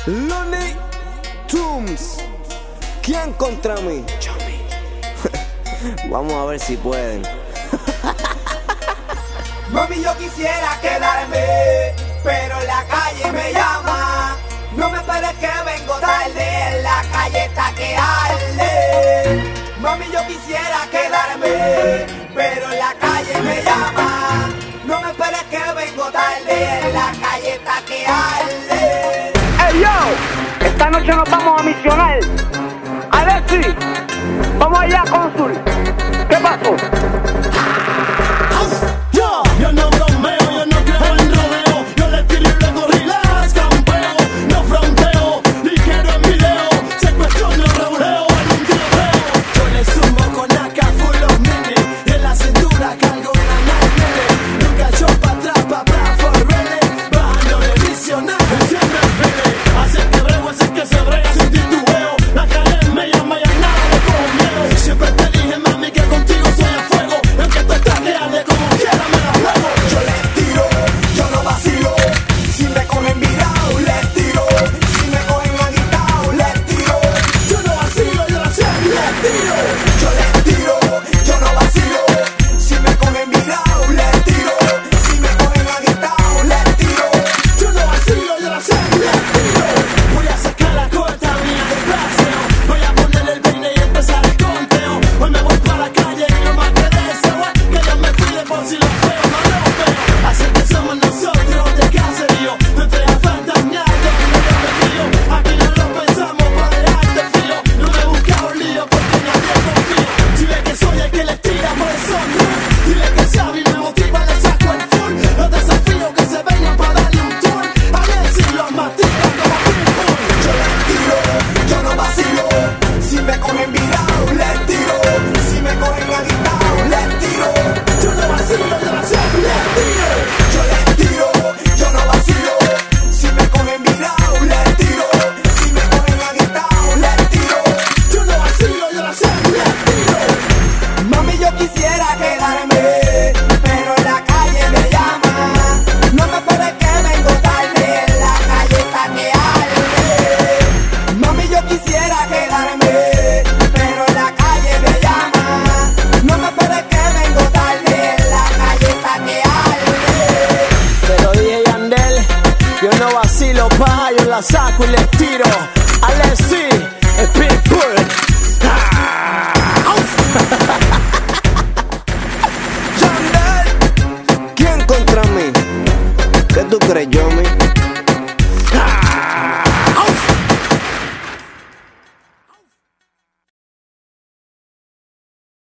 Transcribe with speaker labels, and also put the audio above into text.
Speaker 1: Looney Tunes. ¿Quién contra mí? Vamos a ver si pueden.
Speaker 2: Mami, yo quisiera quedarme, pero la calle me llama. No me esperes que vengo tarde, en la calle está que arde. Mami, yo quisiera quedarme, pero la calle me llama. No me esperes que vengo tarde, en la calle está que arde.
Speaker 3: Hey yo, esta noche nos vamos a misionar. Alexi, vamos allá, cónsul. ¿Qué pasó?
Speaker 4: Yo no bromeo, yo no creo en rodeo. Yo le tiro y luego relax, campeo. No fronteo, ligero en video. Secuestro, reuleo en un tiroteo. Yo le sumo con AK full of mini. Y en la cintura cargo una nine. Nunca yo pa' atrás, pa' for ready. Bajándole visionario, siempre pele. Hace que brego, hace que se brega sin titubeo. La calle me llama y a nada le cojo miedo. Siempre te dije, mami, que contigo soy a fuego. Y aunque tú estás que arde como quiera me la juego.
Speaker 2: Yo les tiro, yo no vacilo. Si me cogen virado, les tiro. Si me cogen agitado, les tiro.
Speaker 4: Yo no vacilo, yo la sé, le tiro.
Speaker 2: Yo les tiro, yo no vacilo. Si me cogen virado, les tiro. Si me cogen agitado, les tiro.
Speaker 4: Yo no vacilo, yo la sé, le tiro. Voy a sacar la corta mía de paseo. Voy a ponerle el peine y empezar el conteo. Hoy me voy para la calle y no más que deseo. Que Dios me cuide por si lo veo, no lo veo. Así que somos nosotros de caserío. No te a fantasmear, donde yo me río. Aquí no lo pensamos para dejarte frío. No me busca un lío porque nadie confía. Dile que soy el que les tira por el sonro. Dile que sabe y me motiva, le saco el full. Los desafíos que se vengan para darle un tour. A ver si los mastican como ping-pong.
Speaker 2: Yo les tiro, yo no vacilo. Si me cogen virado, les tiro. Si me cogen agitado, les tiro.
Speaker 4: Yo no vacilo, yo la sé, le tiro.
Speaker 2: Yo les tiro, yo no vacilo. Si me cogen virado, les tiro. Si me cogen agitado, les tiro.
Speaker 4: Yo no vacilo, yo la sé, le tiro.
Speaker 2: Mami, yo quisiera quedarme, pero en la calle me llama. No me esperes que vengo tarde, en la calle está que arde. Mami, yo quisiera quedarme, pero en la calle me llama. No me esperes que vengo tarde, en la calle está que arde.
Speaker 1: Pero dije Yandel, yo no vacilo, pa, yo la saco y les tiro. Alexi, el Pitbull. Yandel, ¿quién contra mí? ¿Qué tú crees, Yomi?